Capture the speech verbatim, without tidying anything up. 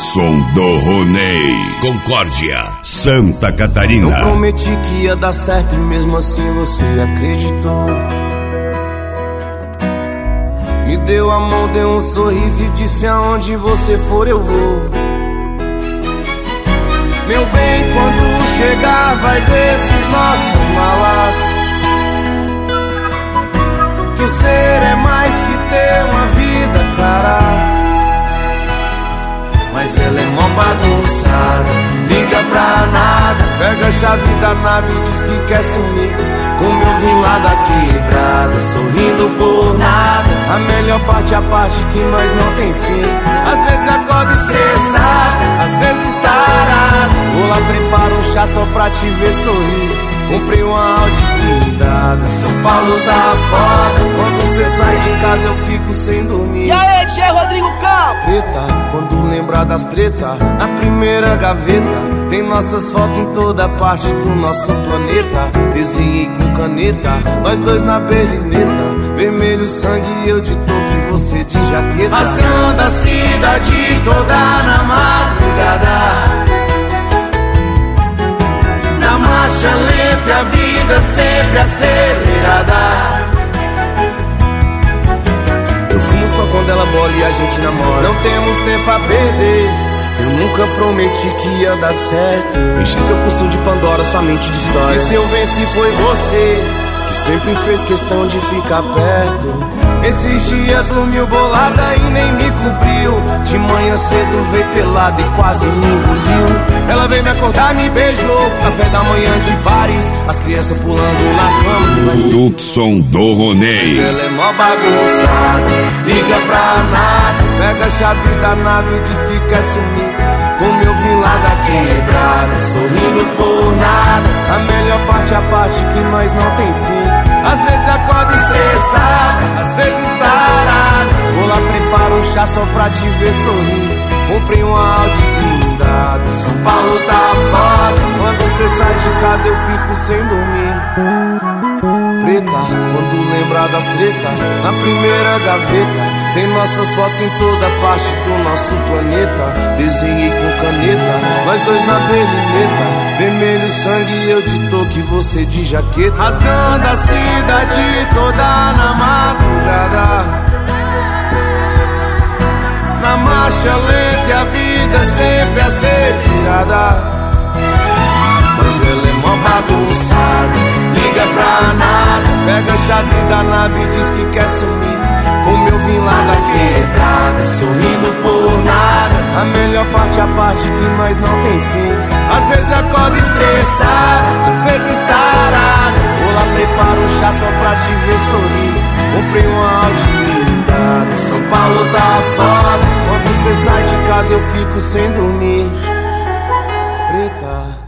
Hudson do Roney, Concórdia, Santa Catarina. Eu prometi que ia dar certo e mesmo assim você acreditou. Me deu a mão, deu um sorriso e disse: aonde você for eu vou. Meu bem, quando chegar vai ver, fiz nossas malas. Que o ser é mais que ter uma vida, cara. Mas ela é mó bagunçada, liga pra nada. Pega a chave da nave e diz que quer sumir. Como eu vim lá da quebrada, sorrindo por nada. A melhor parte é a parte que nós não tem fim. Às vezes acordo estressado, às vezes tarado. Vou lá, preparo um chá só pra te ver sorrir. Comprei uma Audi blindada. São Paulo tá foda. Quando você sai de casa eu fico sem dormir. E aí, tchê, Rodrigo Campos? Preta, quando lembrar das treta, na primeira gaveta tem nossas fotos em toda parte do nosso planeta. Desenhei com caneta, nós dois na belineta. Vermelho sangue, eu de toque e você de jaqueta. Rasgando a cidade toda na madrugada. Na marcha lenta e a vida sempre acelerada. Eu fumo só quando ela bola e a gente namora. Não temos tempo a perder. Eu nunca prometi que ia dar certo. Enchi seu pulso de Pandora, sua mente de história. E se eu venci foi você, que sempre fez questão de ficar perto. Esses dias dormiu bolada e nem me cobriu. De manhã cedo veio pelada e quase me engoliu. Ela veio me acordar, me beijou. Café da manhã de bares, as crianças pulando na cama. Hudson do Roney. Ela é mó bagunçada, liga pra nada. Pega a chave da nave e diz que quer sumir. Como eu vim lá da quebrada, sorrindo por nada. A melhor parte é a parte que nós não tem fim. Às vezes acordo estressado, às vezes tarado. Vou lá, preparo um chá só pra te ver sorrir. Comprei uma Audi blindada. São Paulo tá foda. Quando você sai de casa eu fico sem dormir. Preta, quando lembrar das treta, na primeira gaveta tem nossas fotos em toda parte do nosso planeta. Desenhei com caneta, nós dois na belineta. Vermelho sangue e eu de toque, você de jaqueta. Rasgando a cidade toda na madrugada. Na marcha lenta e a vida sempre acelerada. Mas ela é mó bagunçada, liga pra nada. Pega a chave da nave e diz que quer sumir. Como eu vim lá da quebrada, sorrindo por nada. A melhor parte é a parte que nós não tem fim. Às vezes acordo estressado, às vezes tarado. Vou lá, preparo um chá só pra te ver sorrir. Comprei uma Audi blindada. São Paulo tá foda. Quando você sai de casa eu fico sem dormir. Preta.